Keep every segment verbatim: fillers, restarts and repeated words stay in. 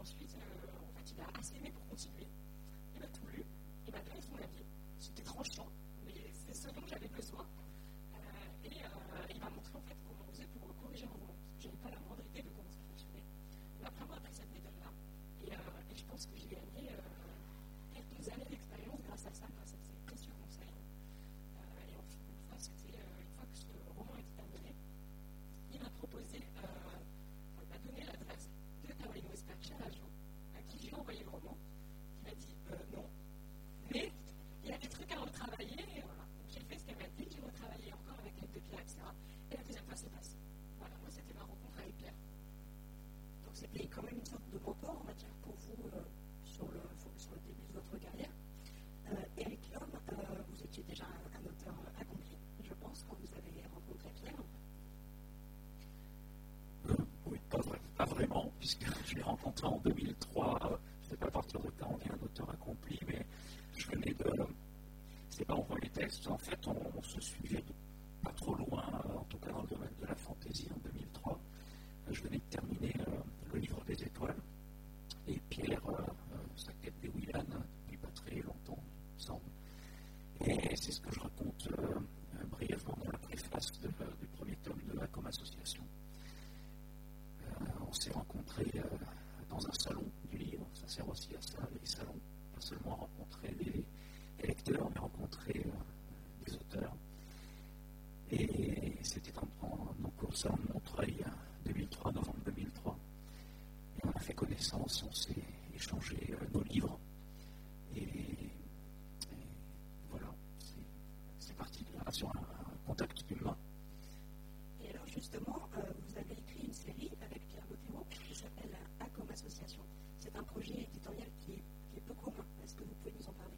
ensuite, euh, en fait, il a assez aimé pour continuer. Il a tout lu, il m'a donné son avis. C'était tranchant, mais c'est ce dont j'avais besoin. Euh, et euh, il m'a montré en fait comment on faisait pour corriger un roman. Je n'avais pas la moindre idée de comment ça fonctionnait. Il m'a vraiment appris cette méthode-là. Et, euh, et je pense que j'ai gagné euh, quelques années d'expérience grâce à ça, grâce à ces précieux conseils. Euh, et en fait, une fois, c'était, euh, une fois que ce roman était terminé, il m'a proposé, euh, il m'a donné l'adresse de Carolina Espercciaraggio, à qui j'ai envoyé le roman. Il m'a dit euh, non, mais il y a des trucs à retravailler. Et voilà. Donc j'ai fait ce qu'elle m'a dit, j'ai retravaillé encore avec l'aide de Pierre, et cetera. Et la deuxième fois, c'est passé. Voilà, moi, c'était ma rencontre avec Pierre. Donc c'était quand même une sorte de mentor, on va dire, pour vous euh, sur, le, sur le début de votre carrière. Euh, et avec l'homme, euh, vous étiez déjà un, un auteur accompli, je pense, quand vous avez rencontré Pierre. Euh, oui, pas, vrai, pas vraiment, puisque je l'ai rencontré en deux mille trois. Euh, je ne sais pas à partir de quand on est un auteur accompli, mais je venais de. C'est pas en premier texte, en fait, on, on se suivait de pas trop loin, en tout cas dans le domaine de la fantaisie en deux mille trois. Je venais de terminer euh, le livre des étoiles. Et Pierre, euh, euh, sa quête des Willan, depuis pas très longtemps, il me semble. Et c'est ce que je raconte euh, euh, brièvement dans la préface de, euh, du premier tome de la Com Association. Euh, on s'est rencontrés euh, dans un salon du livre, ça sert aussi à ça, les salons, pas seulement rencontrer des, des lecteurs, mais rencontrer euh, des auteurs. Et c'était en, en, donc au salon de Montreuil, deux mille trois, novembre deux mille trois. Et on a fait connaissance, on s'est échangé euh, nos livres. Et, et voilà, c'est, c'est parti de là, sur un, un contact humain. Et alors justement, euh, vous avez écrit une série avec Pierre Bottero qui s'appelle A comme Association. C'est un projet éditorial qui est, qui est peu commun. Est-ce que vous pouvez nous en parler?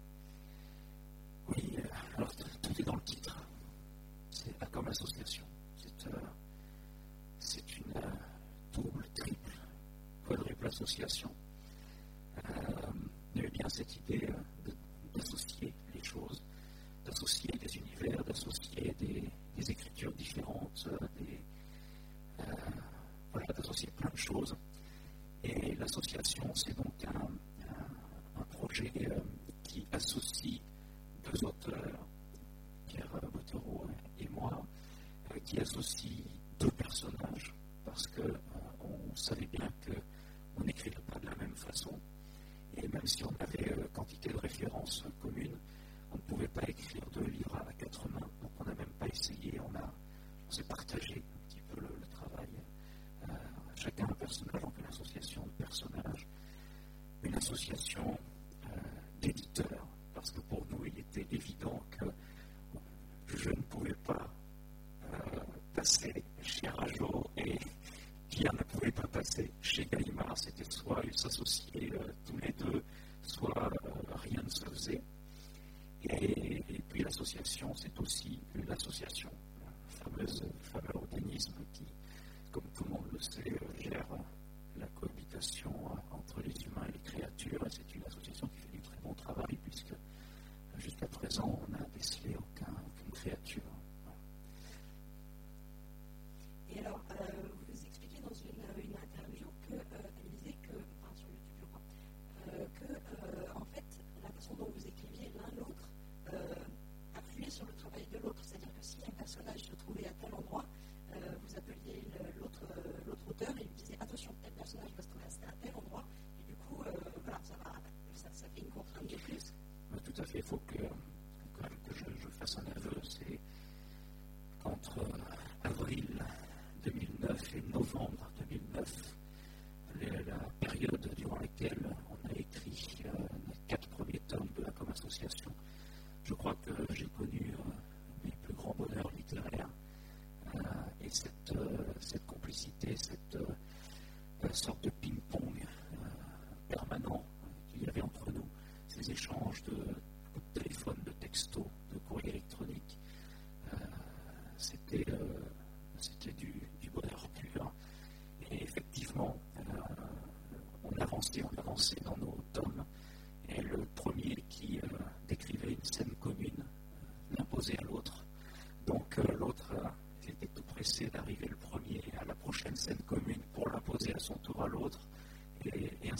Oui, euh, alors tout est dans le titre. C'est A comme Association. C'est, euh, c'est une euh, double, triple, quadruple association. Euh, il y avait bien cette idée euh, de, d'associer les choses, d'associer des univers, d'associer des, des écritures différentes, euh, des, euh, voilà, d'associer plein de choses. Et l'association, c'est donc un, un, un projet euh, qui associe deux auteurs, Pierre Bottero et moi, euh, qui associe deux personnages, parce qu'on euh, savait bien qu'on n'écrivait pas de la même façon. Et même si on avait euh, quantité de références communes, on ne pouvait pas écrire deux livres à quatre mains. Donc on n'a même pas essayé, on, a, on s'est partagé un petit peu le, le travail. Euh, chacun un personnage, donc une association de personnages, une association euh, d'éditeurs, parce que pour nous, il était évident que je ne pouvais pas euh, passer chez Arajo et Pierre ne pouvait pas passer chez Gallimard. C'était soit ils s'associaient euh, tous les deux, soit euh, rien ne se faisait. Et, et puis l'association, c'est aussi l'association, le fameuse, fameux organisme qui, comme tout le monde le sait, euh, gère la cohabitation euh, entre les humains et les créatures. Et c'est une association qui fait du très bon travail, puisque euh, jusqu'à présent, on n'a décelé aucun, aucune créature. Et alors, euh, vous expliquez dans une, une interview que, euh, elle disait que, enfin sur YouTube je crois, euh, que euh, en fait, la façon dont vous écriviez l'un l'autre euh, appuyait sur le travail de l'autre. C'est-à-dire que si un personnage se trouvait à tel endroit, euh, vous appeliez le, l'autre, euh, l'autre auteur et lui disiez attention, tel personnage va se trouver à tel endroit. Et du coup, euh, voilà, ça, va, ça, ça fait une contrainte de plus. Oui, tout à fait. Il faut que, que, que je, je fasse un aveu. C'est qu'entre euh, avril deux mille neuf et novembre deux mille neuf, les, la période durant laquelle on a écrit euh, les quatre premiers tomes de la Com Association, je crois que j'ai connu euh, mes plus grands bonheurs littéraires. Euh, et cette, euh, cette complicité, cette euh, sorte de ping-pong euh, permanent qu'il y avait entre nous, ces échanges de, de téléphone, de textos, de courrier électronique, euh, c'était, euh, c'était du, du bonheur pur. Et effectivement, euh, on avançait, on avançait dans nos tomes, et le premier qui euh, décrivait une scène commune euh, l'imposait à l'autre. Donc euh, l'autre euh, était tout pressé d'arriver le premier à la prochaine scène commune pour l'imposer à son tour à l'autre, et, et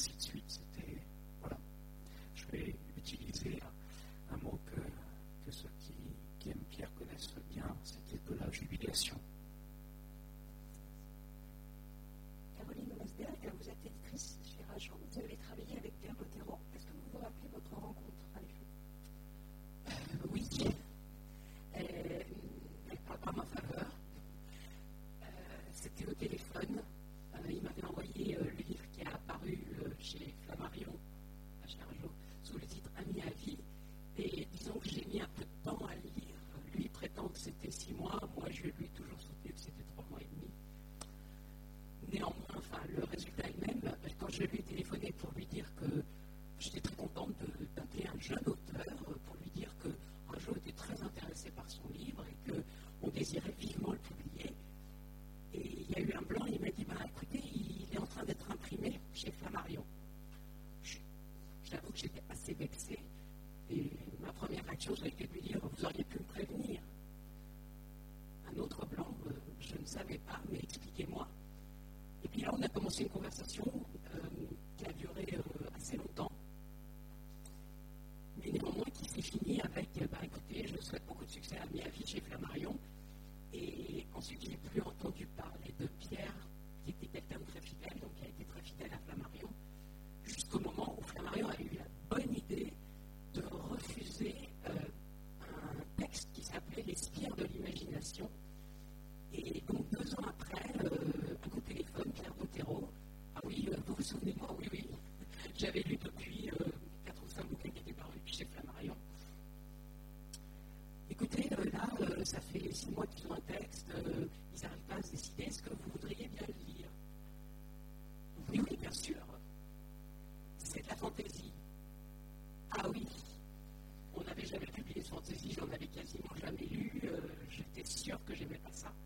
chose a été de lui dire « Vous auriez pu me prévenir ». Un autre blanc, euh, je ne savais pas, mais expliquez-moi. Et puis là, on a commencé une conversation euh, qui a duré euh, assez longtemps, mais néanmoins qui s'est finie avec euh, bah, écoutez, je souhaite beaucoup de succès à Miyavi chez Flammarion. Et ensuite, j'ai plus entendu parler de Pierre, qui était quelqu'un de très fidèle, donc qui a été très fidèle à Flammarion, jusqu'au moment où Flammarion a eu la bonne idée de refuser euh, un texte qui s'appelait Les spires de l'imagination. Et donc, deux ans après, euh, un coup de téléphone, Pierre Bottero, ah oui, euh, vous vous souvenez de moi? Oui, oui, j'avais lu depuis euh, quatre ou cinq bouquins qui étaient parus chez Flammarion. Écoutez, euh, là, euh, ça fait six mois qu'ils ont un texte, euh, ils n'arrivent pas à se décider, est-ce que vous voudriez bien le lire? Oui, oui, bien sûr. C'est de la fantaisie. Ah oui, on n'avait jamais publié de fantaisie, j'en avais quasiment jamais lu, euh, j'étais sûre que j'aimais pas ça.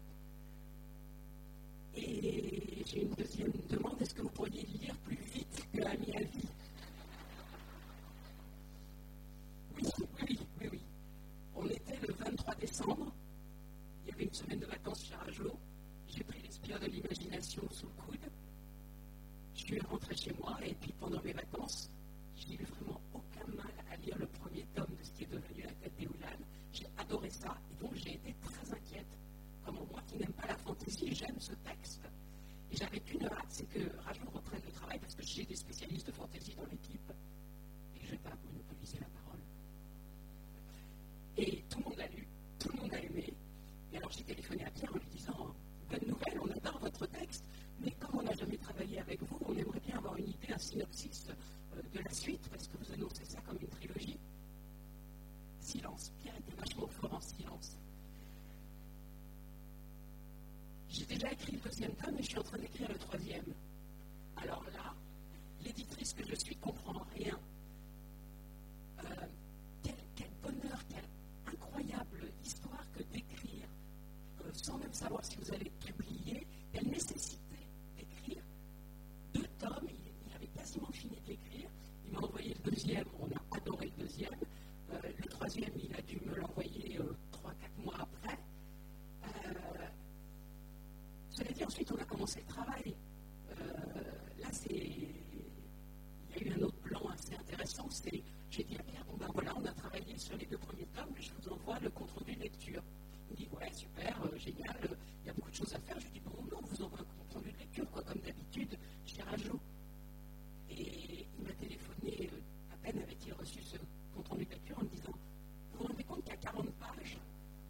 Et j'ai une deuxième demande, est-ce que vous pourriez lire plus vite que à Miyavi? Oui, oui, oui, oui. On était le vingt-trois décembre, il y avait une semaine de vacances chez Rajo, j'ai pris les spires de l'imagination sous le coude, je suis rentrée chez moi et puis pendant mes vacances, j'ai eu vraiment aucun mal à lire le premier tome de ce qui est devenu La Quête des Oulan. J'ai adoré ça et donc j'ai été très inquiète. Comment moi qui n'aime pas la fantaisie, j'aime ce texte. Et j'avais qu'une hâte, c'est que Rajo reprenne le travail parce que j'ai des spécialistes de fantaisie dans l'équipe et je ne vais pas monopoliser la parole. Et tout le monde l'a lu, tout le monde a aimé. Et alors j'ai téléphoné à Pierre en lui disant « Bonne nouvelle, on adore votre texte, mais comme on n'a jamais travaillé avec vous, on aimerait bien avoir une idée, un synopsis euh, de la suite, parce que vous annoncez ça comme une trilogie. » Silence. Pierre était vachement fort en silence. J'ai déjà écrit le deuxième tome et je suis en train d'écrire le troisième. Alors là, l'éditrice que je suis ne comprend rien. Euh, quel, quel bonheur, quelle incroyable histoire que d'écrire, euh, sans même savoir si vous allez publier, quelle nécessité d'écrire deux tomes. Il, il avait quasiment fini d'écrire. Il m'a envoyé le deuxième, on a adoré le deuxième. Euh, le troisième, il a dû me l'envoyer euh, trois, quatre mois après. Euh, Cela dit, ensuite, on a commencé le travail. Euh, là, c'est... il y a eu un autre plan assez intéressant. C'est... J'ai dit à Pierre, bon ben voilà, on a travaillé sur les deux premiers tomes, je vous envoie le compte-rendu de lecture. Il me dit, ouais, super, euh, génial, il euh, y a beaucoup de choses à faire. Je lui dis, bon, non, on vous envoie un compte-rendu de lecture, quoi, comme d'habitude, chez Rajo. Et il m'a téléphoné euh, à peine avait-il reçu ce compte-rendu de lecture en me disant, vous vous rendez compte qu'il y a quarante pages?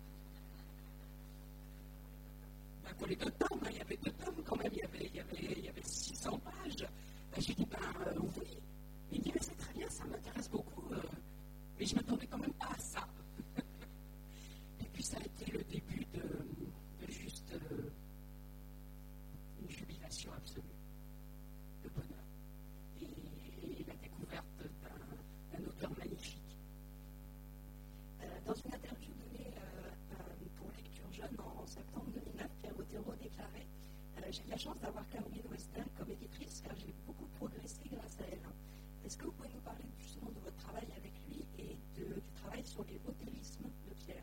Ben, pour les deux tomes, hein, il y avait deux tomes quand même, il y avait, il y avait, il y avait six cents pages. Ben, j'ai dit, ben euh, oui. Il me dit, mais c'est très bien, ça m'intéresse beaucoup, euh, mais je ne m'attendais quand même pas à ça. Et puis ça a été le début de, de juste euh, une jubilation absolue, de bonheur. Et, et la découverte d'un, d'un auteur magnifique. Euh, dans une interview donnée euh, euh, pour Lecture Jeune en, en septembre deux mille neuf, Pierre Bottero déclarait euh, « J'ai de la chance d'avoir Caroline Westin comme éditrice car j'ai beaucoup progressé grâce à elle. » Est-ce que vous pouvez nous parler justement de votre travail avec lui et de, du travail sur les hôtellismes de Pierre?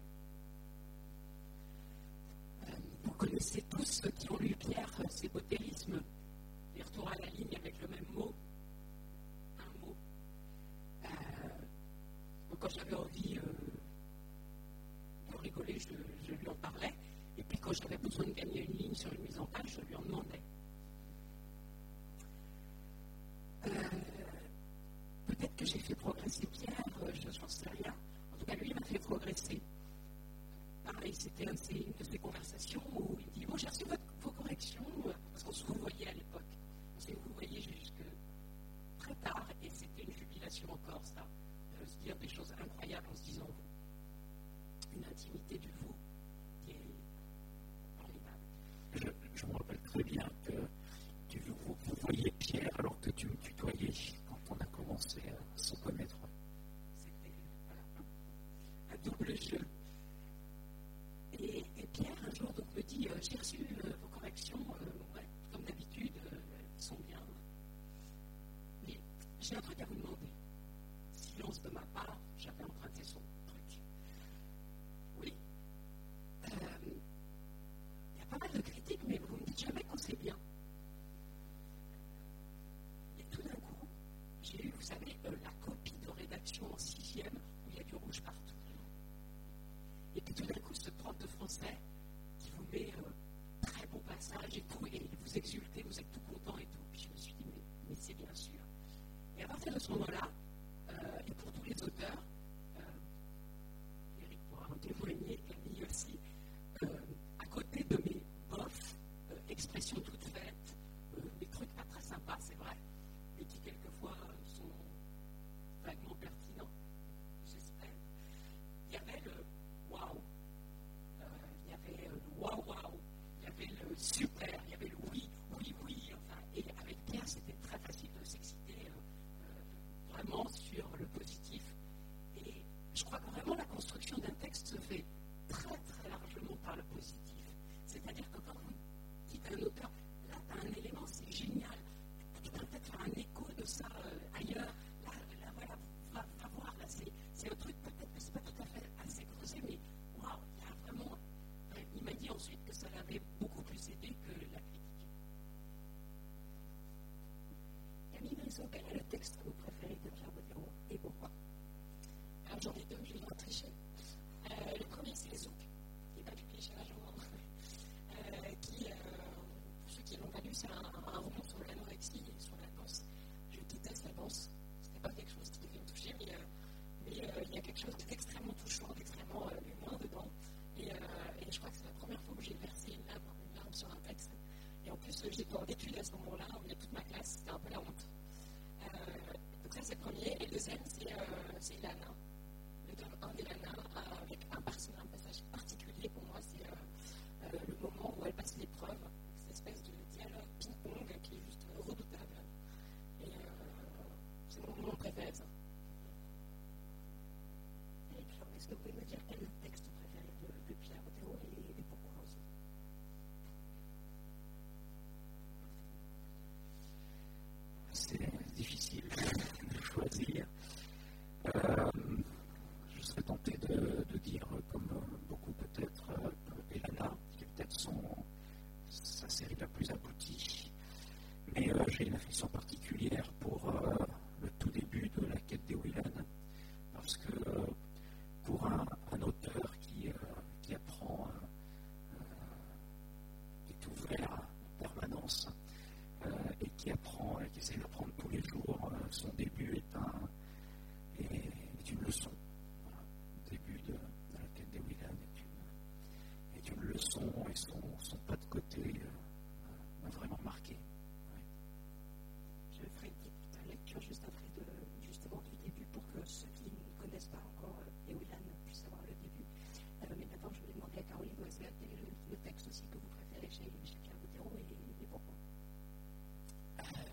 euh, Vous connaissez tous ceux qui ont lu Pierre, ces hôtellismes, les retours à la ligne avec le même mot, un mot. Euh, quand j'avais envie euh, de rigoler, je, je lui en parlais, et puis quand j'avais besoin de gagner une ligne sur une mise en page, je lui en demandais. Euh, Peut-être que j'ai fait progresser Pierre, je n'en sais rien. En tout cas, lui, il m'a fait progresser. Pareil, c'était un de ces, une de ces conversations où il dit « Bon, j'ai reçu votre, vos corrections, parce qu'on se voyait à l'époque. On s'est voyé jusque très tard, et c'était une jubilation encore, ça, de se dire des choses incroyables en se disant vous. Une intimité du vous qui est formidable. Je, je me rappelle très bien que tu, vous, vous voyez Pierre alors que tu me tutoyais. On a commencé à se connaître. C'était voilà, un double jeu. Et, et Pierre, un jour, donc, me dit euh, j'ai reçu euh, vos corrections, euh, ouais, comme d'habitude, euh, elles sont bien. Mais j'ai un truc à vous demander. Silence de ma part, j'avais emprunté son truc. Est-ce que vous pouvez me dire quel est le texte préféré de, de Pierre Bottero et, et pourquoi aussi? C'est difficile de choisir. Euh, je serais tenté de, de dire, comme beaucoup peut-être, euh, Elana, qui est peut-être son, sa série la plus aboutie. Mais euh, j'ai une affection particulière pour euh, le tout début de la quête des Whelan, parce que euh, pour un, un auteur qui, euh, qui apprend, euh, qui est ouvert en permanence, euh, et qui apprend, et qui essaie d'apprendre tous les jours, euh, son début est, un, est, est une leçon. Voilà. Le début de, de la quête des Whelan est une, est une leçon, et son, son pas de côté euh, m'a vraiment marqué. Je ferai une petite lecture juste après de, justement du début pour que ceux qui ne connaissent pas encore les Whelan puissent savoir le début. Euh, mais maintenant, je vais demander à Caroline Weisberg quel est le, le texte aussi que vous préférez chez, chez Pierre Bottero et, et pourquoi. Euh,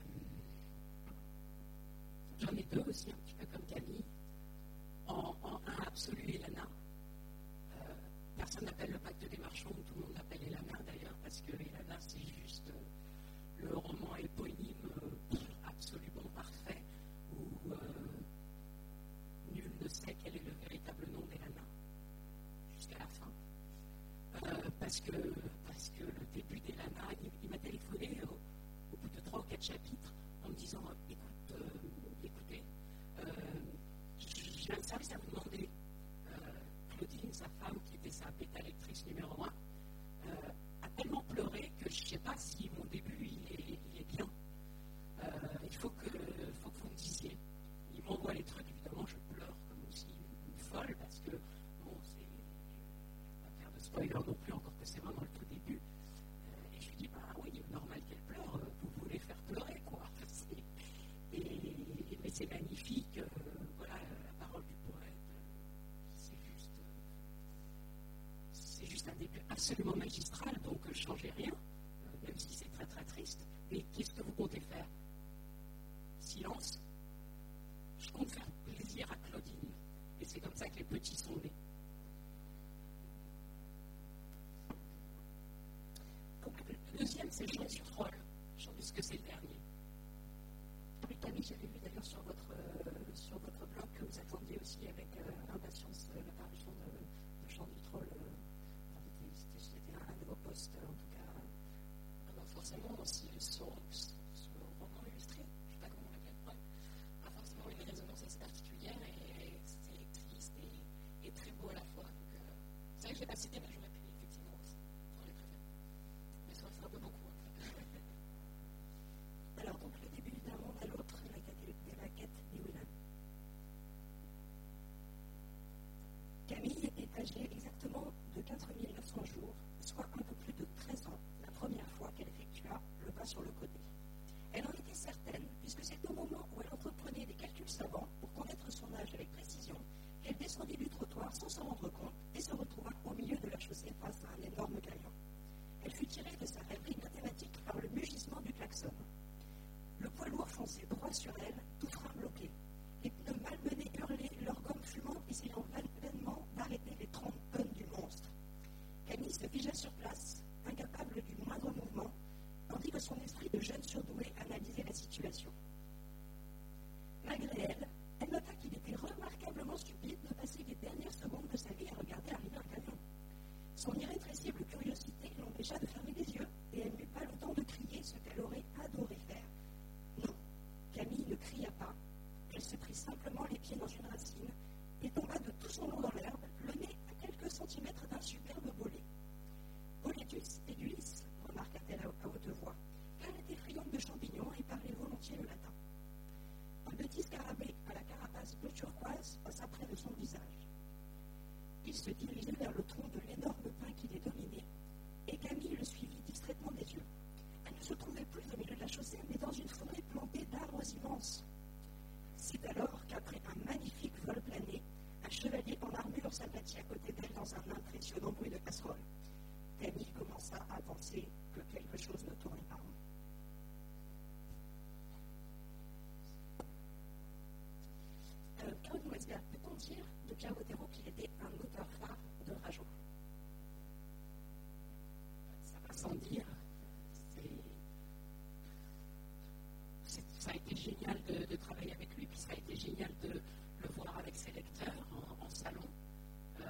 J'en ai deux aussi, un petit peu comme Camille. En, en un absolu, Elana. Euh, personne n'appelle le pacte des marchands, tout le monde l'appelle Elana d'ailleurs, parce que Elana, c'est juste euh, le roman éponyme euh, absolument parfait, où euh, nul ne sait quel est le véritable nom d'Elana, jusqu'à la fin. Euh, parce, que, parce que le début d'Elana, il, il m'a téléphoné au, au bout de trois ou quatre chapitres en me disant écoute, euh, écoutez, euh, j'ai un service à vous demander. Euh, Claudine, sa femme, qui était sa bêta lectrice numéro un, euh, a tellement pleuré que je ne sais pas si mon début il est, il est bien. Euh, il faut que, faut que vous me disiez. Il m'envoie les trucs, évidemment, je pleure comme aussi une folle parce que, bon, c'est. Je ne vais pas faire de spoiler non plus, encore que c'est vraiment le tout début. Euh, et je lui dis, bah oui, normal qu'elle pleure, vous voulez faire pleurer, quoi. Et, et, mais c'est magnifique, euh, voilà, la parole du poète, c'est juste. C'est juste un début absolument magistral, donc ne changez rien, euh, même si c'est très très triste. Mais qu'est-ce que vous comptez faire? Silence. Je compte faire plaisir à Claudine. Et c'est comme ça que les petits sont nés. Donc, le deuxième, c'est Jean sur Troll. Je pense que c'est le dernier. Oui, Camille, j'avais vu d'ailleurs sur votre, euh, sur votre blog que vous attendiez aussi avec euh, impatience euh, la parution de, de Chant du Troll. Euh, c'était, c'était un de vos posts, en tout cas. Alors forcément, aussi, ce, ce roman illustré, je ne sais pas comment on l'appelle, ouais, a forcément une résonance assez particulière et c'est triste et, et très beau à la fois. Donc, euh, c'est vrai que je ne l'ai pas cité, mais j'aurais pu effectivement aussi dans les préférés. Mais ça fait un peu beaucoup. Alors, donc, le début d'un monde à l'autre, la quête des raquettes des Whelan. Camille est âgée exactement de quatre mille neuf cents jours, soit un peu plus de treize ans, la première fois qu'elle effectua le pas sur le côté. Elle en était certaine, puisque c'est au moment où elle entreprenait des calculs savants pour connaître son âge avec précision qu'elle descendit du trottoir sans s'en rendre compte et se retrouva au milieu de la chaussée face à un énorme camion. Elle fut tirée de sa rêverie mathématique par le mugissement du klaxon. Le poids lourd fonçait droit sur elle, tout frein bloqué. Les pneus malmenés hurlaient, leur gomme fumante essayant vainement d'arrêter les trente tonnes du monstre. Camille se figea sur place, incapable du moindre mouvement, tandis que son esprit de jeune surdoué analysait la situation. Malgré elle, elle nota qu'il était remarquablement stupide de passer les dernières secondes de sa vie à regarder arriver un camion. Son irrépressible curiosité l'empêcha de fermer les yeux, et elle n'eut pas le temps de crier ce qu'elle aurait adoré faire. Non, Camille ne cria pas. Elle se prit simplement les pieds dans une racine et tomba de tout son long dans l'herbe, le nez à quelques centimètres d'un superbe bolet. Boletus edulis, remarqua-t-elle à haute voix, car elle était friande de champignons et parlait volontiers le latin. Un petit scarabée à la carapace bleu turquoise passa près de son visage. Il se dirigeait vers le tronc de l'énorme pin qui les dominait, et Camille le suivit distraitement des yeux. Elle ne se trouvait plus au milieu de la chaussée, mais dans une forêt plantée d'arbres immenses. C'est alors qu'après un magnifique vol plané, un chevalier en armure s'abattit à côté d'elle dans un impressionnant bruit de casserole. Camille commença à penser que quelque chose ne tournait pas rond. Euh, Caroline Weisberg, peut-on dire de Pierre Bottero qu'il était un ses lecteurs en, en salon. Euh,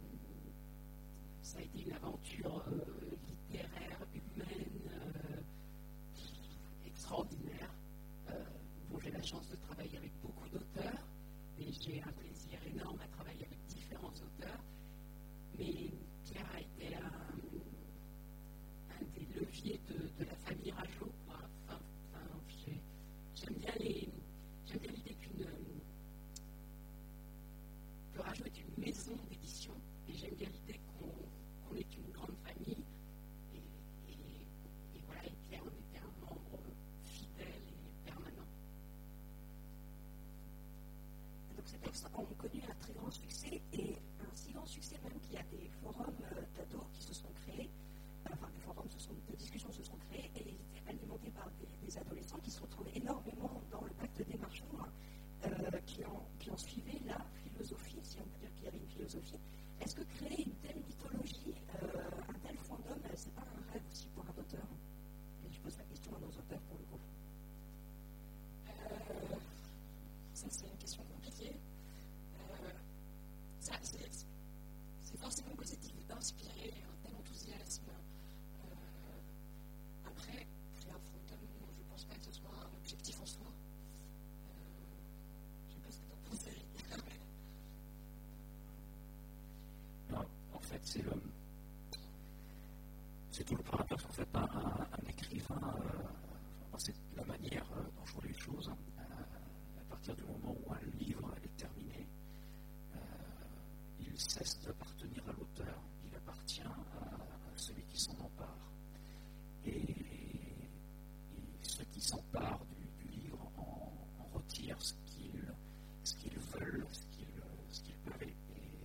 ça a été une aventure euh, littéraire, humaine, euh, extraordinaire, euh, dont j'ai la chance de travailler avec beaucoup d'auteurs, et j'ai un plaisir énorme à travailler avec différents auteurs. Mais Pierre a été un, un des leviers de, de la famille Rageot, quoi. Enfin, enfin, j'ai, j'aime bien les, j'aime bien l'idée qu'une que Rageot est une maison d'édition, et j'aime bien l'idée qu'on, qu'on est une grande famille. Et, et, et voilà, et Pierre en était un membre fidèle et permanent. Donc ces textes ont connu un très grand succès, et un si grand succès même qu'il y a des forums euh, d'ados qui se sont créés, enfin des forums se sont, de discussion se sont créés, et ils étaient alimentés par des, des adolescents qui se retrouvaient énormément dans le pacte des marchands, euh, qui, en, qui en suivaient la philosophie, si on peut dire qu'il y avait une philosophie. Est-ce que créer une telle mythologie, euh, un tel fandom, c'est pas un rêve aussi pour un auteur? Et je pose la question à nos auteurs pour le coup. Euh, ça, c'est une question compliquée. Euh, ça, c'est, c'est forcément positif d'inspirer un tel enthousiasme. Euh, après, créer un fantôme, je ne pense pas que ce soit un objectif en soi. Euh, je ne sais pas ce que tu en penses, Eric. Non, en fait, c'est le. C'est tout le paradoxe. En fait, un, un, un écrivain, euh, c'est la manière euh, dont je vois les choses. Euh, à partir du moment où un livre est terminé, euh, il cesse d'appartenir à l'auteur, il appartient à, à celui qui s'en empare. Et, et ceux qui s'emparent du, du livre en, en retirent ce qu'ils, ce qu'ils veulent, ce qu'ils, ce qu'ils peuvent. Et,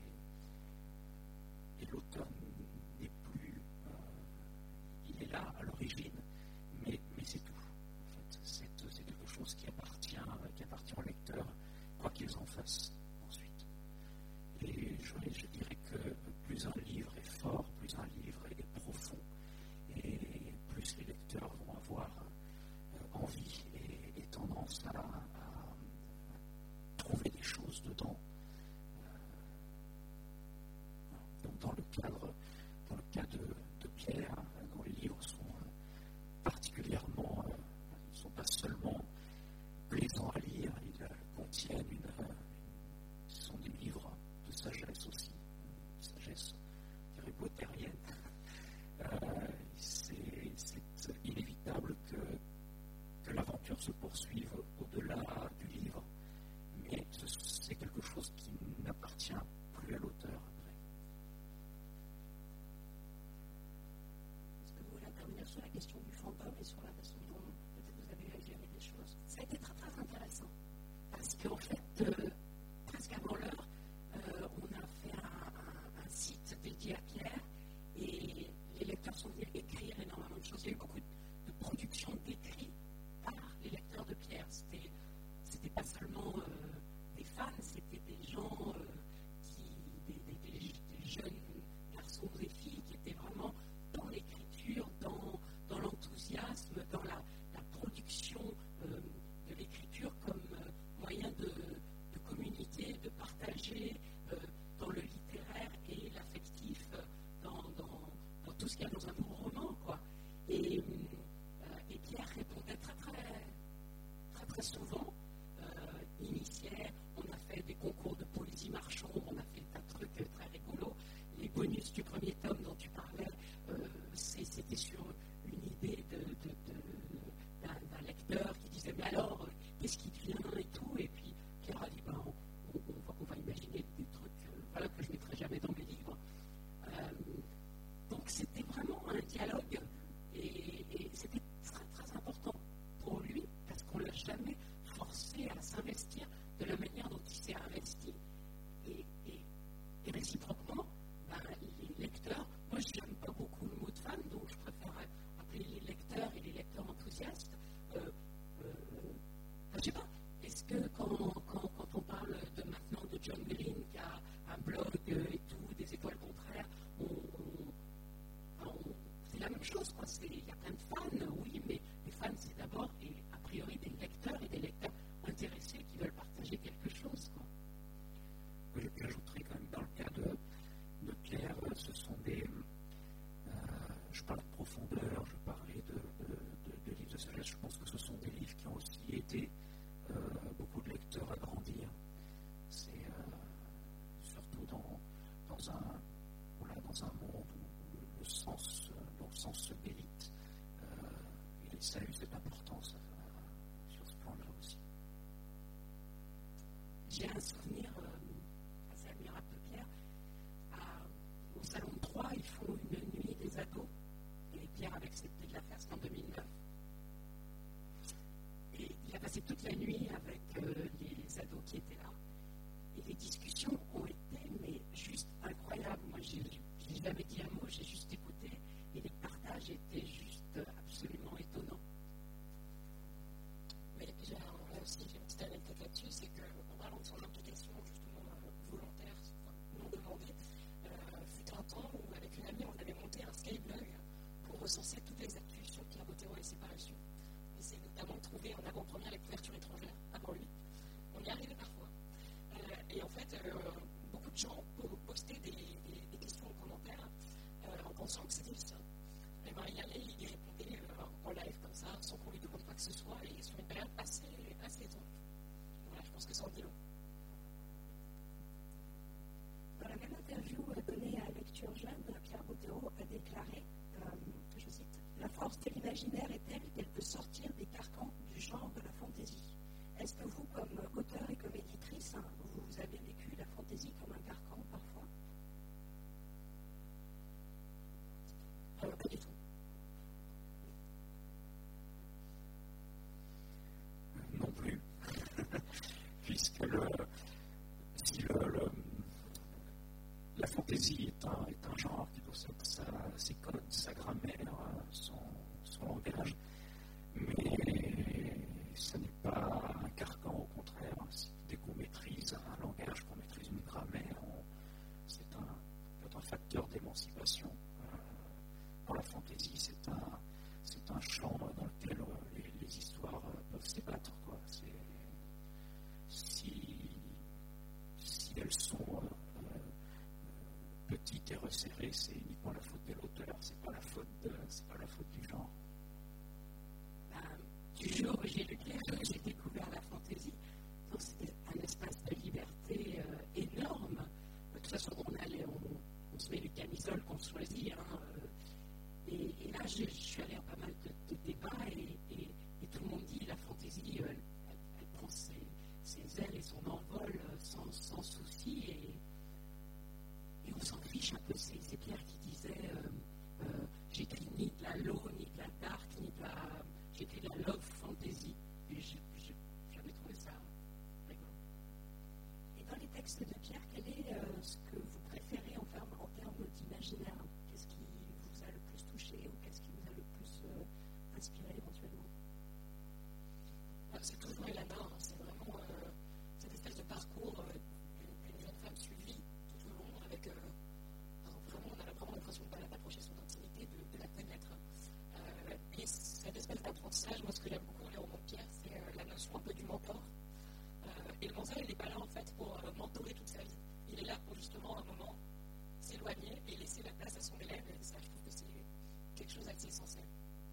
et l'auteur n'est plus. Euh, il est là à l'origine, mais, mais c'est tout. En fait, c'est, c'est quelque chose qui appartient, qui appartient au lecteur, quoi qu'ils en fassent ensuite. Et je, je dirais que plus un livre est fort, plus un livre est profond, et plus les lecteurs vont avoir euh, envie et, et tendance à, à trouver des choses dedans. Euh, donc dans le cadre, dans le cas de, de Pierre, dont les livres sont particulièrement, euh, ils ne sont pas seulement plaisants à lire, ils euh, contiennent une, une, ce sont des livres de sagesse aussi, de sagesse, je dirais, potérienne. Euh, c'est, c'est inévitable que, que l'aventure se poursuive au-delà du livre, mais c'est quelque chose qui n'appartient plus à l'auteur après. Est-ce que vous voulez intervenir sur la question du fantôme et sur la façon dont peut-être vous avez géré les choses? Ça a été très très intéressant, parce qu'en fait, euh, presque avant l'heure, euh, on a fait un, un, un site dédié à Pierre, et les lecteurs sont venus écrire énormément de choses. Il y a eu beaucoup de, de production d'écrits par les lecteurs de Pierre. C'était, c'était pas seulement euh, des fans, c'était des gens, euh, qui, des, des, des, des jeunes garçons et filles qui étaient vraiment dans l'écriture, dans, dans l'enthousiasme, dans la, la production euh, de l'écriture comme euh, moyen de, de communiquer, de partager euh, dans le littéraire et l'affectif, euh, dans, dans, dans tout ce qu'il y a dans un bon roman, quoi. Et, euh, et Pierre répondait très très, très, très souvent, euh, initiait, on a fait des concours de poésie marchand, on a fait un truc très rigolo. Les bonus du premier tome dont tu parlais, euh, c'est, c'était sur une idée de, de, de, d'un, d'un lecteur qui disait mais alors, qu'est-ce qui devient et tout, et puis Pierre a dit ben, on, on, va, on va imaginer un jeune, Pierre Bottero, a déclaré, euh, je cite, « La force de l'imaginaire est telle qu'elle peut sortir des carcans du genre de la fantaisie. » Est-ce que vous, comme auteur et comme éditrice, hein, vous avez vécu la fantaisie comme un carcan parfois? euh, Pas du tout. Non plus, puisque le, si le, le, la fantaisie est un, est un genre qui possède sa, ses codes, sa grammaire, son, son langage, mais ce n'est pas un carcan, au contraire. Dès qu'on maîtrise un langage, qu'on maîtrise une grammaire, on, c'est un, peut-être un facteur d'émancipation. Euh, pour la fantaisie, c'est un, c'est un champ dans lequel euh, les, les histoires euh, peuvent s'ébattre. Quoi. C'est, si, si elles sont euh, euh, petites et resserrées, c'est uniquement la faute de l'auteur, c'est pas la faute de, c'est pas la faute du genre. Du jour où j'ai lu Pierre, j'ai découvert la fantaisie. Donc c'était un espace de liberté euh, énorme. De toute façon, on, allait, on, on se met les camisoles qu'on choisit. Hein, euh, et, et là, je, je suis allée à pas mal de, de débats et, et, et tout le monde dit la fantaisie, euh, elle, elle prend ses, ses ailes et son envol euh, sans, sans souci. Et, et on s'en fiche un peu. C'est, c'est Pierre qui disait euh, euh, j'écris ni de la low, ni de la dark, ni de la. J'écris de la love fantasy. Et je, je, j'avais trouvé ça rigolo. Et dans les textes de Pierre, quel est euh, ce que vous préférez en, termes, en termes d'imaginaire? Qu'est-ce qui vous a le plus touché ou qu'est-ce qui vous a le plus euh, inspiré éventuellement? C'est toujours Elana, hein. C'est vraiment euh, cette espèce de parcours euh, d'une jeune femme suivie tout au long, avec euh, vraiment, on a vraiment l'impression de ne pas l'approcher son intimité, de, de la connaître. Euh, et cette espèce d'apprentissage, moi ce que j'aime beaucoup dans les romans de Pierre, c'est euh, la notion un peu du mentor. Euh, et le mentor, il n'est pas là en fait pour euh, mentorer toute sa vie. Il est là pour justement à un moment s'éloigner et laisser la place à son élève. Et ça, je trouve que c'est quelque chose d'assez essentiel.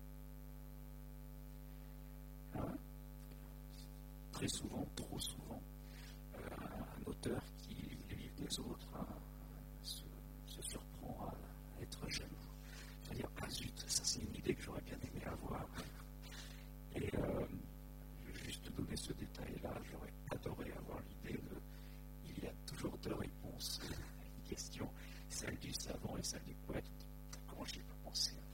Euh, très souvent, trop souvent, euh, un auteur qui lit les livres des autres hein, se, se surprend à être jaloux. Je veux dire, ah zut, ça c'est une idée que j'aurais bien aimé avoir. Et euh, je vais juste donner ce détail-là, j'aurais adoré avoir l'idée de il y a toujours deux réponses à une question, celle du savant et celle du poète. Comment je n'y ai pas pensé avant?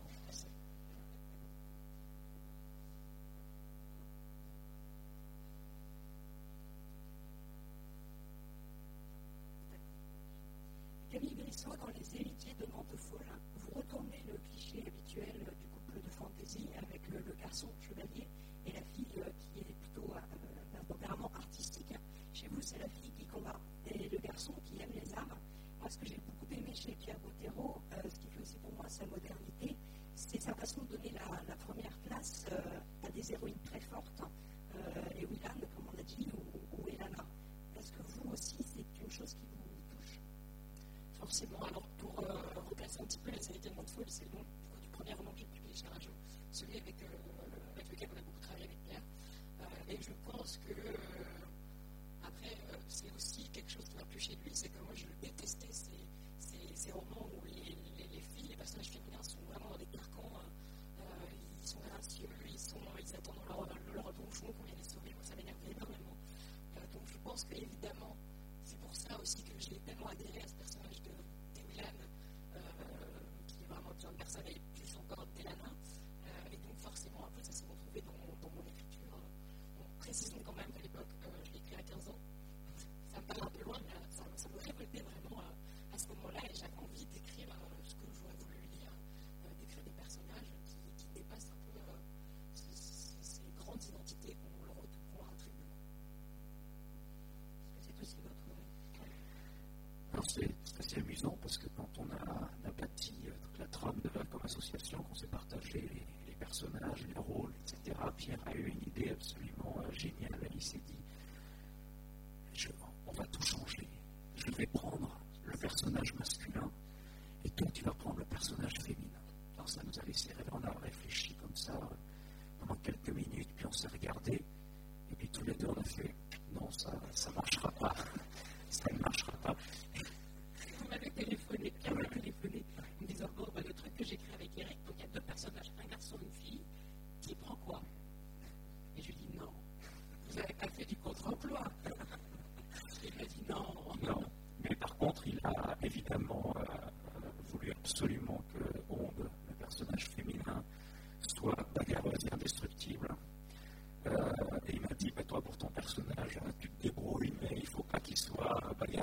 Camille Brissot, dans Les Héritiers de Mantefolle, vous retournez le cliché habituel du couple de fantaisie avec euh, le garçon chevalier et la fille euh, qui est plutôt euh, d'un tempérament artistique. Chez vous, c'est la fille qui combat et le garçon qui aime les arts. Moi, ce que j'ai beaucoup aimé chez Pierre Bottero, euh, ce qui fait aussi pour moi sa modernité, c'est sa façon de donner la, la première place euh, à des héroïnes très fortes, euh, les Willan, comme on a dit, ou, ou Elana. Est-ce que vous aussi, c'est une chose qui vous touche? Forcément, alors pour euh, replacer un petit peu Les Héritiers de Mantefolle, c'est le nom du, du premier roman que j'ai publié chez Rajo, celui avec, euh, avec lequel on a beaucoup travaillé avec Pierre. Euh, et je pense que, euh, après, euh, c'est aussi quelque chose qui m'a plu chez lui, c'est que moi je détestais ces, ces, ces romans où les, les, les filles, les personnages féminins sont vraiment dans des carcans, euh, ils sont gracieux, ils, sont, ils attendent leur, leur donjon qu'on vient les sauver, moi ça m'énerve énormément. Euh, donc je pense qu'évidemment, c'est pour ça aussi que j'ai tellement adhéré à ce personnage de Willan, euh, qui est vraiment une personne et plus encore d'Elana. Euh, et donc forcément, après, ça s'est retrouvé dans, dans mon écriture. Bon, précisons quand même qu'à l'époque, euh, je l'ai écrit à quinze ans. Ça me paraît un peu loin, mais ça, ça me révoltait vraiment à, à ce moment-là. Et j'avais envie d'écrire euh, ce que j'aurais voulu lire, euh, d'écrire des personnages qui, qui dépassent un peu euh, ces, ces, ces grandes identités qu'on leur attribue. Est-ce que c'est aussi votre... Alors c'est, c'est assez amusant parce que quand on a, on a bâti euh, toute la trame de comme association, qu'on s'est partagé les, les personnages, les rôles, et cetera, Pierre a eu une idée absolument euh, géniale. Il s'est dit, je, on va tout changer. Je vais prendre le personnage masculin et toi tu vas prendre le personnage féminin. Alors ça nous a laissé rêver, on a réfléchi comme ça euh, pendant quelques minutes, puis on s'est regardé et puis tous les deux on a fait, non ça ça marchera pas. Ça ne marchera pas.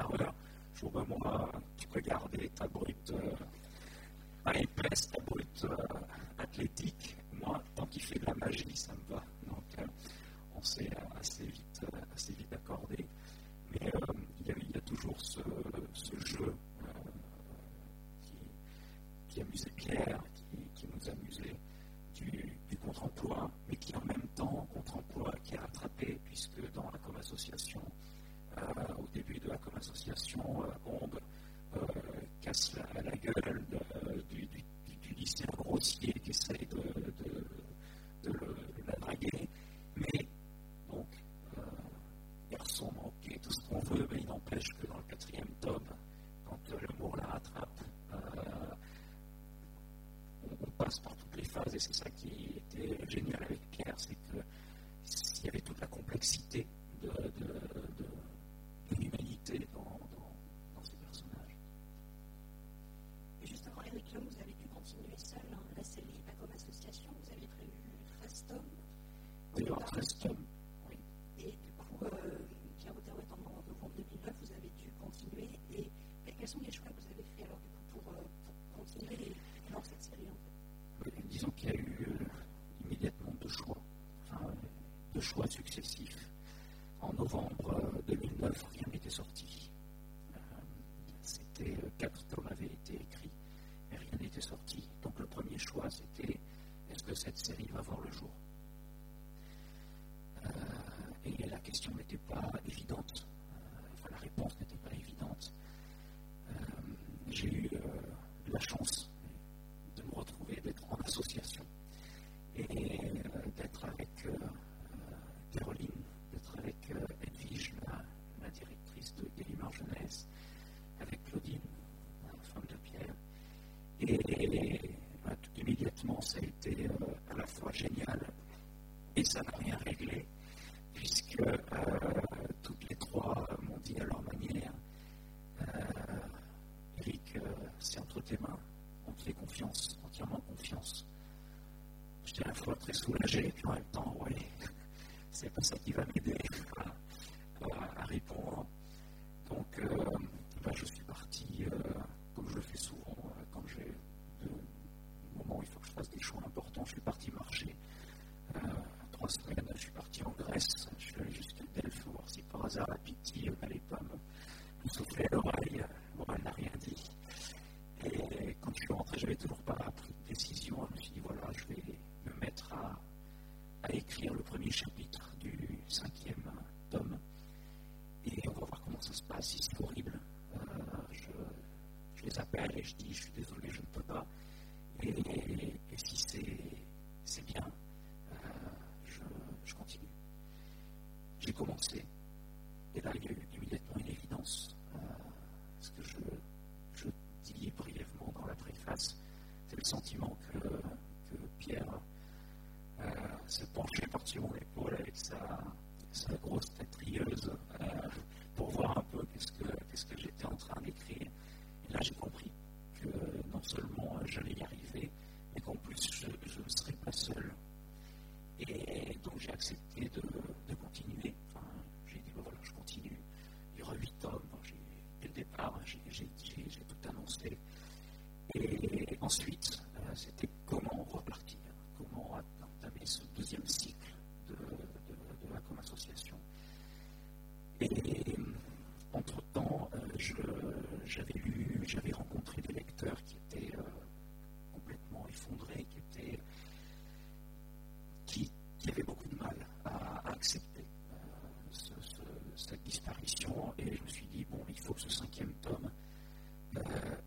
bagarreur. Je dis, ben moi, tu peux garder ta brute euh, pas épaisse, ta brute euh, athlétique. Moi, tant qu'il fait de la magie, ça me va. Donc, euh, on s'est assez vite, euh, assez vite accordé. Mais euh, il, y a, il y a toujours ce, ce jeu euh, qui, qui amusait Pierre, qui, qui nous amusait, du, du contre-emploi, mais qui en même temps, contre-emploi qui a rattrapé, puisque dans la com-association, euh, au début de la com-association, euh, Ombre euh, casse la, la gueule de, du, du, du lycéen grossier qui essaye de, de, de, de la draguer, mais donc, euh, garçon manqué, tout ce qu'on veut, mais il n'empêche que dans le quatrième tome, quand euh, l'amour la rattrape, euh, on, on passe par toutes les phases, et c'est ça qui était génial avec Pierre, c'est qu'il y avait toute la complexité de, de, de, de l'humanité dans, dans, dans ces personnages. Et juste avant Eric Lhomme, vous avez dû continuer seul hein, la série A comme association, vous avez prévu treize tomes. Oui, alors treize tomes. Oui. Et du coup, euh, Pierre Ottaouette, en novembre deux mille neuf, vous avez dû continuer. Et, et quels sont les choix que vous avez faits alors du coup pour, euh, pour continuer et clore cette série en fait? Oui, disons qu'il y a eu euh, immédiatement deux choix, enfin, deux choix successifs. En novembre euh, deux mille neuf, rien n'était sorti. Euh, c'était euh, quatre tomes avaient été écrits et rien n'était sorti. Donc le premier choix, c'était est-ce que cette série va voir le jour? Euh, et la question n'était pas évidente. Euh, enfin, la réponse n'était pas évidente. Euh, j'ai eu euh, la chance de me retrouver, d'être en association et euh, d'être avec euh, Caroline, d'être avec euh, Edwige, la, la directrice de Gallimard Jeunesse, avec Claudine, la femme de Pierre. Et, et bah, tout immédiatement, ça a été euh, à la fois génial et ça n'a rien réglé, puisque euh, toutes les trois m'ont dit à leur manière euh, Eric, euh, c'est entre tes mains, on te fait confiance, entièrement confiance. J'étais à la fois très soulagé et puis en même temps, oui, c'est pas ça qui va m'aider à, à, à répondre. Donc, euh, ben, je suis parti, euh, comme je le fais souvent, euh, quand j'ai de moments où il faut que je fasse des choix importants, je suis parti marcher. Euh, trois semaines, je suis parti en Grèce, je suis allé jusqu'à Delphes, voir si par hasard la pitié n'allait pas me, me souffler à l'oreille. Bon, elle n'a rien dit. Et quand je suis rentré, je n'avais toujours pas pris de décision. Je me suis dit, voilà, je vais me mettre à, à écrire le premier chapitre du cinquième tome. Et on va voir comment ça se passe. Si c'est horrible, euh, je, je les appelle et je dis, je suis désolé, je ne peux pas. Et, et, et si c'est, c'est bien, euh, je, je continue. J'ai commencé. Et là, il y a eu immédiatement une évidence. Euh, ce que je, je dis brièvement dans la préface, c'est le sentiment que, que Pierre euh, s'est penché par-dessus mon épaule avec sa, sa grosse tête rieuse euh, pour voir un peu qu'est-ce que, qu'est-ce que j'étais en train d'écrire. Et là, j'ai compris que non seulement j'allais y arriver, mais qu'en plus, je, je ne serais pas seul. Et donc, j'ai accepté de, de continuer. Enfin, j'ai dit, ben voilà, je continue. Il y aura huit tomes. J'ai, dès le départ, j'ai, j'ai, j'ai, j'ai tout annoncé. Et ensuite, euh, c'était comment repartir, comment entamer ce deuxième cycle de, de, de la com-association. Et entre-temps, euh, je, j'avais lu, j'avais rencontré des lecteurs qui étaient euh, complètement effondrés, qui étaient qui, qui avaient beaucoup de mal à, à accepter euh, ce, ce, cette disparition. Et je me suis dit, bon, il faut que ce cinquième tome, euh,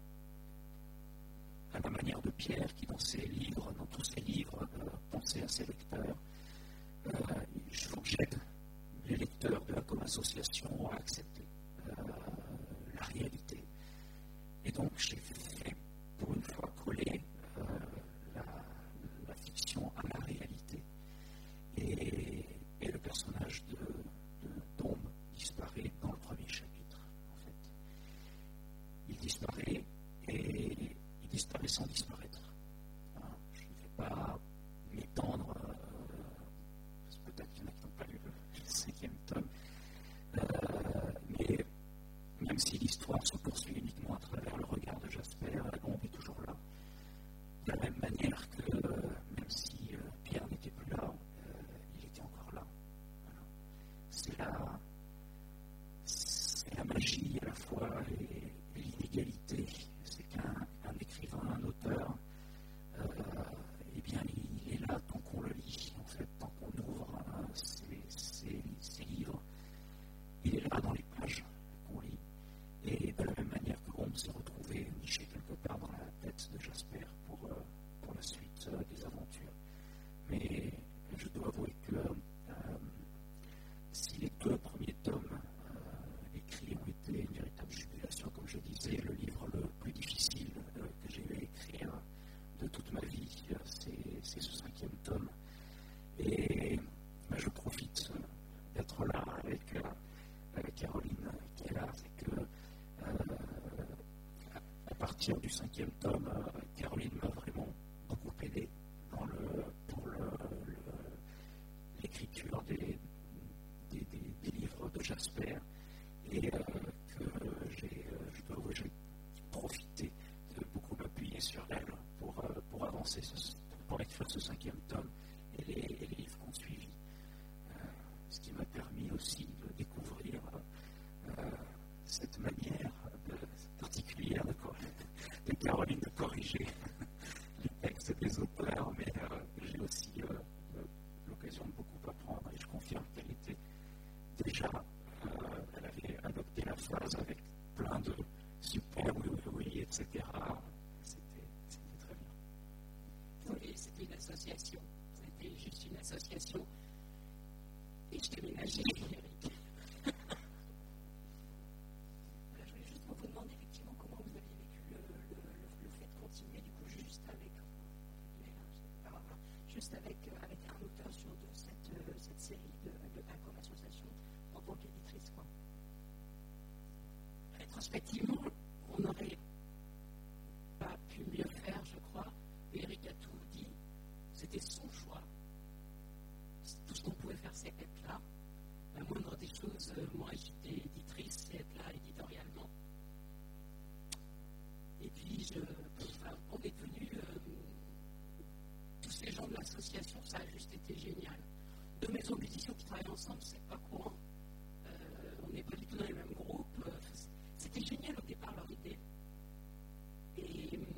à la manière de Pierre, qui dans ses livres, dans tous ses livres, euh, pensait à ses lecteurs, euh, il faut que j'aide les lecteurs de la com-association à accepter euh, la réalité. Et donc, j'ai fait, pour une fois, coller euh, la, la fiction à la réalité. Et, et le personnage de, de Dom disparaît dans le premier chapitre, en fait. Il disparaît et il disparaît sans disparaître. Hein, je ne vais pas m'étendre, euh, peut-être qu'il y en a qui n'ont pas lu le, le cinquième tome, euh, mais même si si l'histoire se poursuit uniquement à travers le regard de Jasper, la bombe est toujours là. De la même manière que, euh, même si euh, Pierre n'était plus là, euh, il était encore là. Voilà. C'est la, c'est la magie à la fois et, et l'inégalité. C'est qu'un un écrivain, un auteur, euh, eh bien, il est là tant qu'on le lit, en fait, tant qu'on ouvre hein, ses, ses, ses livres. Il est là dans les pages qu'on lit. Et de la même manière que Holmes s'est retrouvé niché quelque part dans la tête de Jasper pour, euh, pour la suite euh, des aventures. Mais je dois avouer que euh, si les deux premiers tomes euh, écrits ont été une véritable jubilation, comme je disais, le livre le plus difficile euh, que j'ai eu à écrire de toute ma vie, euh, c'est, c'est ce cinquième tome. Et ben, je profite euh, d'être là avec, euh, avec Caroline qui est là. C'est que euh, à partir du cinquième tome, euh, Caroline m'a vraiment beaucoup aidé dans le, pour le, le, l'écriture des, des, des, des livres de Jasper et euh, que j'ai, euh, je dois avouer, j'ai profité de beaucoup m'appuyer sur elle pour, euh, pour avancer, ce, pour écrire ce cinquième tome et les, et les livres qu'on suivi. Euh, ce qui m'a permis aussi de découvrir euh, cette manière de, particulière de, de Caroline de corriger les textes des auteurs, mais euh, j'ai aussi euh, l'occasion de beaucoup apprendre et je confirme qu'elle était déjà, euh, elle avait adopté la phrase avec plein de super oui, oui, oui, et cetera. C'était, c'était très bien. Oui, c'était une association. C'était juste une association. Et je t'ai ménagé, Eric. Voilà, je voulais juste vous demander effectivement comment vous aviez vécu le, le, le, le fait de continuer du coup juste avec, euh, juste avec, euh, avec un auteur sur de cette, euh, cette série de, de A comme association en tant qu'éditrice, quoi. Rétrospectivement, on n'aurait pas pu mieux faire, je crois. Eric a tout dit. C'était son choix. Tout ce qu'on pouvait faire, c'est être là. La moindre des choses, euh, moi j'étais éditrice, c'est être là éditorialement. Et puis, je, enfin, on est venus, euh, tous ces gens de l'association, ça a juste été génial. Deux maisons d'édition qui travaillent ensemble, c'est pas courant. Euh, on n'est pas du tout dans les mêmes groupes. Euh, c'était génial au départ, leur idée. Et, et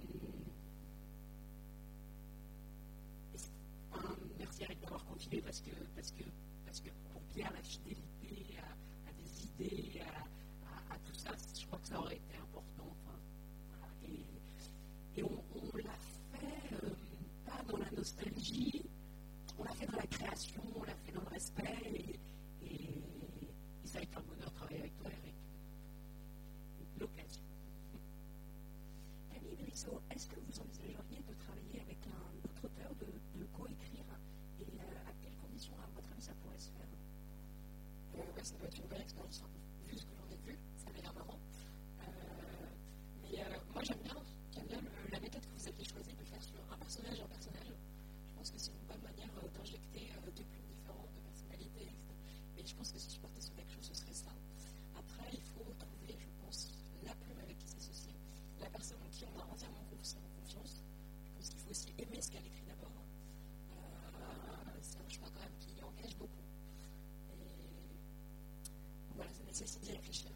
enfin, merci Eric d'avoir continué parce que, parce que, parce que pour Pierre, la fidélité à, à des idées, à, à, à tout ça, je crois que ça aurait été important. Enfin, voilà. Et, et on, on l'a fait euh, pas dans la nostalgie, on l'a fait dans la création, on l'a fait dans le respect et, et, et ça a été un bonheur de travailler avec toi, Eric. L'occasion. Camille Brissot, est-ce que vous envisageriez de travailler avec un autre auteur, de, de coécrire et euh, à quelles conditions, à votre avis, ça pourrait se faire? Euh, ouais, ça doit être une belle expérience, vu ce que j'en ai vu, ça m'a l'air marrant. Euh, mais euh, moi j'aime bien, j'aime bien le, la méthode que vous aviez choisie de faire sur un personnage et un personnage. Je pense que c'est une bonne manière euh, d'injecter euh, deux plumes différentes, de personnalités, et cetera. Mais je pense que si je partais sur quelque chose, ce serait ça. Après, il faut trouver, je pense, la plume avec qui s'associer, la personne en qui on a entièrement confiance. Je pense qu'il faut aussi aimer ce qu'elle écrit d'abord. Euh, c'est un choix quand même qui engage beaucoup. Et voilà, ça nécessite d'y réfléchir.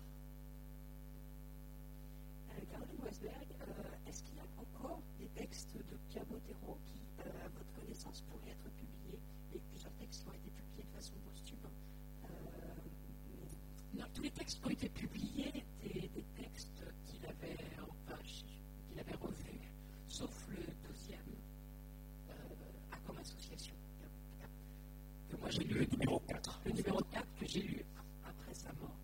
Euh, Caroline Weisberg, euh, est-ce qu'il y a encore des textes de Pierre Bottero qui, euh, à votre connaissance, pourraient être publiés? Et plusieurs textes qui ont été publiés de façon posthume. Euh, mais... Non, tous les textes qui ont été publiés étaient des textes qu'il avait, enfin, qu'il avait revus, sauf le deuxième, euh, A comme association. Que moi j'ai lu le numéro quatre. Le numéro quatre que j'ai lu après sa mort.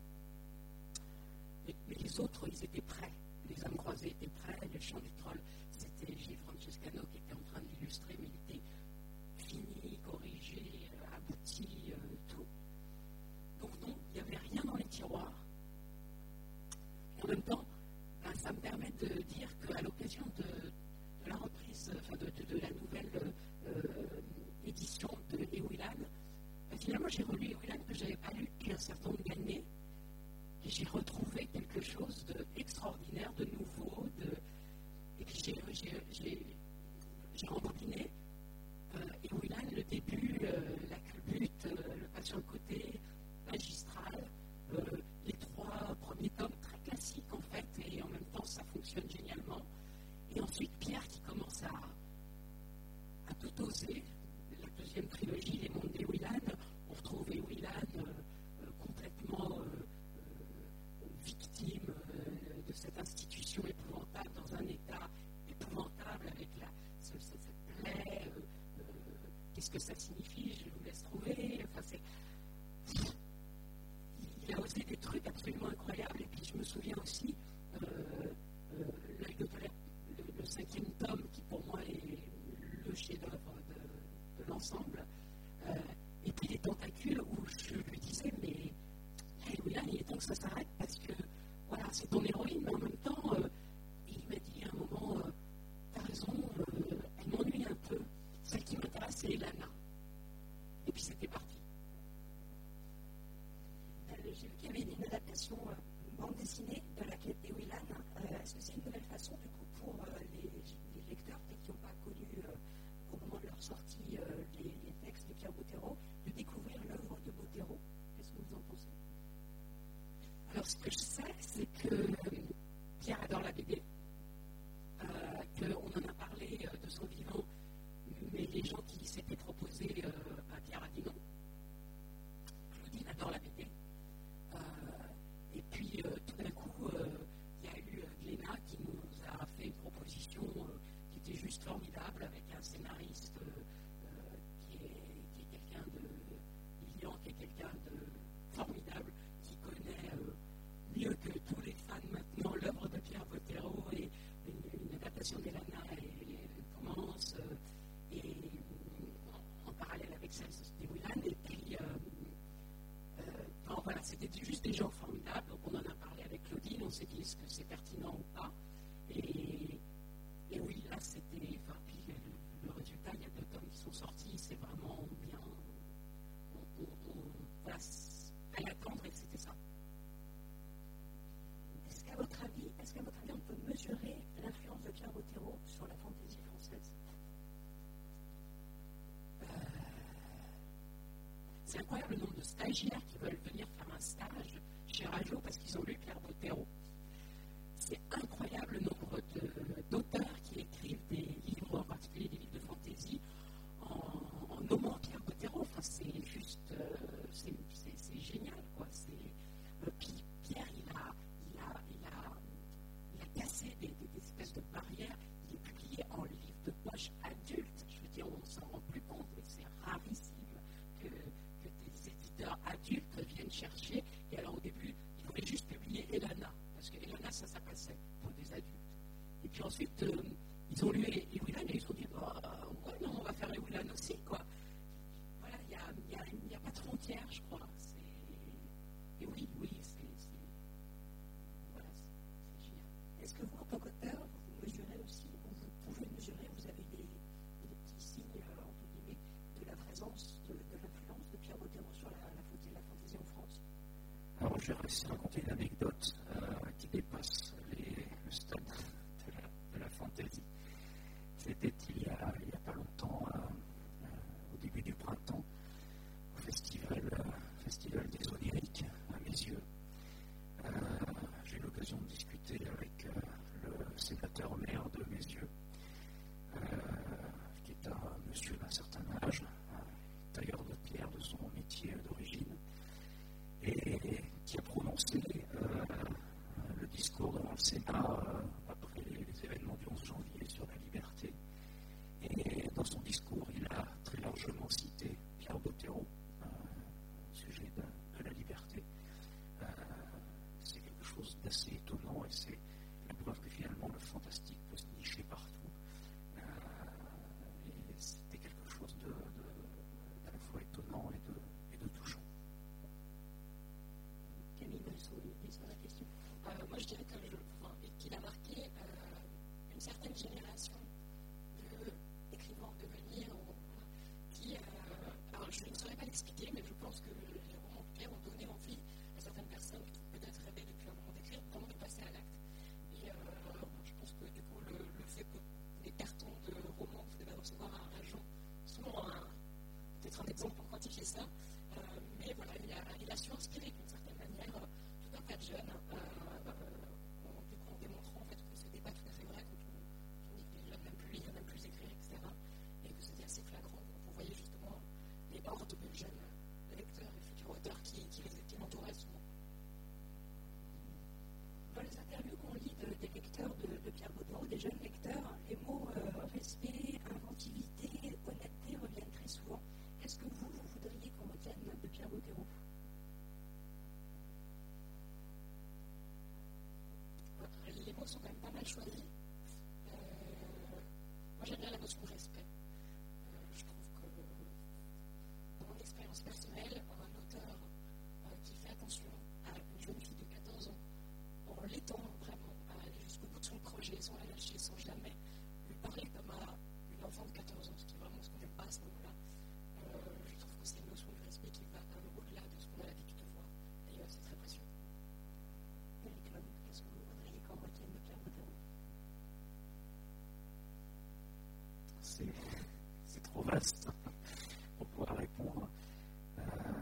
Mais, mais les autres, ils étaient prêts. Les âmes croisées étaient prêts. Le chant du troll, c'était Gilles Francescano qui était en train de l'illustrer, mais il était fini, corrigé, euh, abouti, euh, tout. Donc non, il n'y avait rien dans les tiroirs. Et en même temps, ben, ça me permet de dire qu'à l'occasion de, de la reprise, enfin de, de, de la nouvelle euh, édition de Ewilan, ben, finalement j'ai relu Ewilan que je n'avais pas lu depuis un certain nombre d'années, et j'ai retrouvé quelque chose d'extraordinaire, de nouveau, de... et puis j'ai, j'ai, j'ai, j'ai rembobiné, euh, et Whelan, le début, euh, la culbute, euh, le pas sur le côté, magistral, euh, les trois premiers tomes très classiques en fait, et en même temps ça fonctionne génialement. Et ensuite Pierre qui commence à, à tout oser. La deuxième trilogie, Les Mondes des Whelan, on retrouve Whelan euh, euh, complètement euh, euh, victime euh, de cette institution épouvantable, dans un état épouvantable avec la, ce, ce, cette plaie. Euh, euh, qu'est-ce que ça signifie? Je vous laisse trouver. Enfin, c'est... Il a osé des trucs absolument incroyables. Et puis je me souviens aussi euh, euh, L'œil de colère, le, le cinquième tome, qui pour moi est le chef-d'œuvre de, de l'ensemble. Euh, et puis les tentacules où je lui disais, mais hey, Whelan, il est temps que ça s'arrête parce que voilà, c'est ton héroïne, mais en même temps, euh, il m'a dit à un moment, euh, t'as raison, euh, elle m'ennuie un peu. Celle qui m'intéresse, c'est Elana. Et puis c'était parti. Euh, J'ai vu qu'il y avait une adaptation euh, bande dessinée de la quête des Whelan. Euh, Est-ce que c'est une nouvelle façon, du coup, pour euh, les, les lecteurs peut-être qui n'ont pas connu euh, au moment de leur sortie euh, les, les textes de Pierre Bottero, de découvrir l'œuvre de Bottero? Qu'est-ce que vous en pensez? Alors, ce que je sais, c'est que Pierre adore la B D, euh, qu'on en a parlé euh, de son vivant, mais les gens qui s'étaient proposés, euh, bah, Pierre a dit non. Claudine adore la B D. Euh, et puis, euh, tout d'un coup, euh, il y a eu euh, Glénat qui nous a fait une proposition euh, qui était juste formidable, avec un scénariste euh, euh, qui est, qui est quelqu'un de brillant, qui est quelqu'un de formidable, qui connaît euh, mieux que tous les fans maintenant l'œuvre de Pierre Bottero, et une, une adaptation d'Elana commence, euh, et en, en parallèle avec celle de Whelan. Et puis, euh, euh, enfin, voilà, c'était juste des gens formidables, donc on en a parlé avec Claudine, on s'est dit est-ce que c'est pertinent ou pas. Et, et oui, là, c'était. Enfin, puis le, le résultat, il y a deux tomes qui sont sortis, c'est vraiment bien. On, on, on, voilà, fallait attendre et c'était ça. Est-ce qu'à votre avis, est-ce qu'à votre avis, on peut mesurer l'influence de Pierre Bottero sur la fantaisie française? Euh, c'est incroyable le nombre de stagiaires qui veulent venir faire un stage chez Rajo parce qu'ils ont lu Pierre Bottero. C'est incroyable le nombre de, d'auteurs qui écrivent des livres, en particulier des livres de fantaisie, en, en nommant Pierre Bottero. Enfin, c'est juste, euh, c'est, c'est, c'est génial, quoi. C'est, euh, puis Pierre, il a, il a, il a, il a cassé des, des, des espèces de barrières. Il est publié en livre de poche adulte. Je veux dire, on ne s'en rend plus compte, mais c'est rarissime que, que des éditeurs adultes viennent chercher. Et alors, au début, ils voulaient juste publier Elana, parce que Elana, ça, ça passait pour des adultes. Et puis ensuite, euh, ils ont lu Whelan et ils se sont dit, bah, ouais, non, on va faire Whelan aussi, quoi. Voilà, il n'y a, y a, y a pas de frontières, je crois. C'est... Et oui, oui, c'est, c'est... Voilà, c'est, c'est génial. Est-ce que vous, en tant qu'auteur, vous mesurez aussi, ou vous pouvez mesurer, vous avez des, des petits signes, euh, entre guillemets, de la présence, de, de l'influence de Pierre Bottero sur la, la, la fantaisie en France? Alors, je vais réussir à raconter une anecdote euh, qui dépasse les, le stade de la, de la fantaisie. C'était il y a, il y a pas longtemps, euh, euh, au début du printemps, au festival, euh, festival des Oniriques, à mes yeux. Euh, j'ai eu l'occasion de discuter avec euh, le sénateur maire de mes yeux, euh, qui est un monsieur d'un certain âge, un tailleur de pierre de son métier d'origine, et qui a prononcé euh, le discours devant le Sénat euh, après les, les événements du onze janvier sur la liberté. Et dans son discours, il a très largement cité Pierre Bottero euh, au sujet de, de la liberté. Euh, c'est quelque chose d'assez étonnant et c'est la preuve que finalement le fantastique peut se nicher partout. Euh, et c'était quelque chose de, de, d'à la fois étonnant et de, et de touchant. Camille Belson, sur la question. Euh, moi, je dirais que je, enfin, qu'il a marqué euh, une certaine génération d'écrivains, de mots sont quand même pas mal choisis. Euh, moi, j'aime bien la notion de respect. Euh, je trouve que, dans mon expérience personnelle, un auteur euh, qui fait attention à une jeune fille de quatorze ans, en l'étant vraiment à aller jusqu'au bout de son projet, sans la lâcher, sans jamais lui parler comme à une enfant de quatorze ans, ce qui est vraiment ce qu'on n'aime pas à ce moment-là. Euh, je trouve que c'est une notion de respect qui va quand même au-delà de ce qu'on a l'habitude de voir. Et euh, c'est très précieux. Qu'est-ce que vous voudriez qu'on retienne de Pierre Bottero? C'est, c'est trop vaste pour pouvoir répondre. Euh,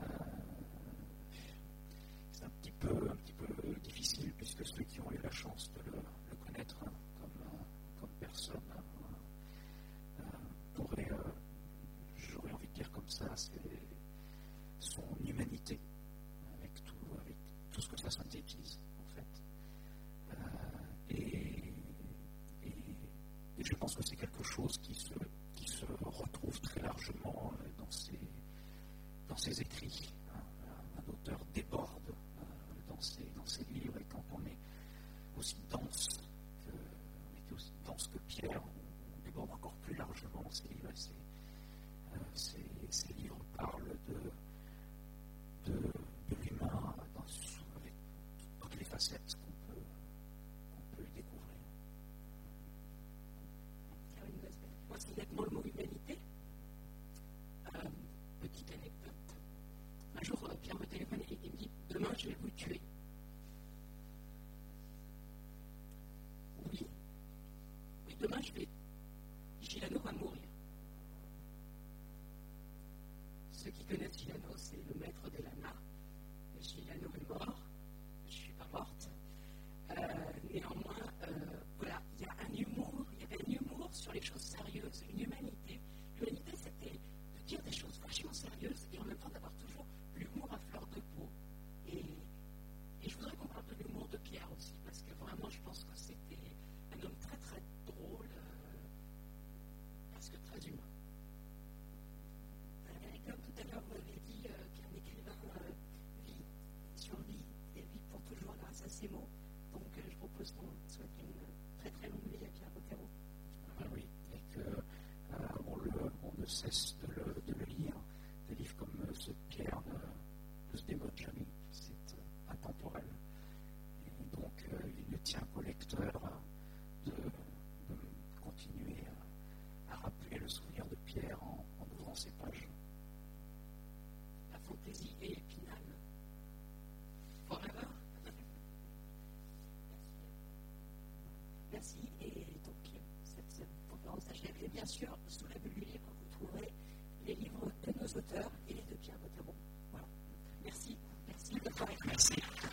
c'est un petit peu, un petit peu difficile puisque ceux qui ont eu la chance de le, le connaître hein, comme, comme personne euh, pourraient, euh, j'aurais envie de dire comme ça, c'est son humanité avec tout, avec tout ce que ça synthétise en fait. Euh, et, et, et je pense que c'est quelque chose qui se, qui se retrouve très largement dans ses, dans ses écrits. Un auteur déborde euh, dans, ses, dans ses livres, et quand on est aussi dense que, on est aussi dense que Pierre, on, on déborde encore plus largement dans ses livres. Et ses, euh, ses, ses livres parlent de, de, de l'humain dans, avec toutes les facettes qu'on peut, qu'on peut y découvrir. Moi, c'est nettement le mot humanité. Euh, petite anecdote. Un jour, euh, Pierre me téléphone et il me dit « Demain, je vais vous tuer. » Oui. Oui, demain, je vais... Gilano va mourir. Ceux qui connaissent Gilano, c'est le maître de l'Anna. Gilano est mort. Je ne suis pas morte. Euh, néanmoins, euh, voilà, il y a un humour, il y avait un humour sur les choses sérieuses, une humanité. L'humanité, c'était de dire des choses vachement sérieuses et en même temps d'avoir toujours l'humour à fleur de peau. Et, et je voudrais qu'on parle de l'humour de Pierre aussi, parce que vraiment, je pense que c'était un homme très très drôle, euh, parce que très humain. Euh, comme tout à l'heure, vous avez dit euh, qu'un écrivain euh, vit, survit et vit pour toujours grâce à ses mots. Donc, euh, je propose qu'on souhaite une très très longue vie à Pierre Bottero. Ah oui, et qu'on euh, on ne cesse de le, de le lire. Des livres comme euh, ce Pierre ne, ne se démode jamais, c'est euh, intemporel. Et donc, euh, il ne tient qu'au lecteur de, de continuer à, à rappeler le souvenir de Pierre en, en ouvrant ses pages. La fantaisie est épinale. Forever. Merci. Et donc, cette, cette conférence s'achève. Et bien sûr, sous la bulle du livre, vous trouverez les livres de nos auteurs et les de Pierre Bottero. Voilà. Merci. Merci. Merci.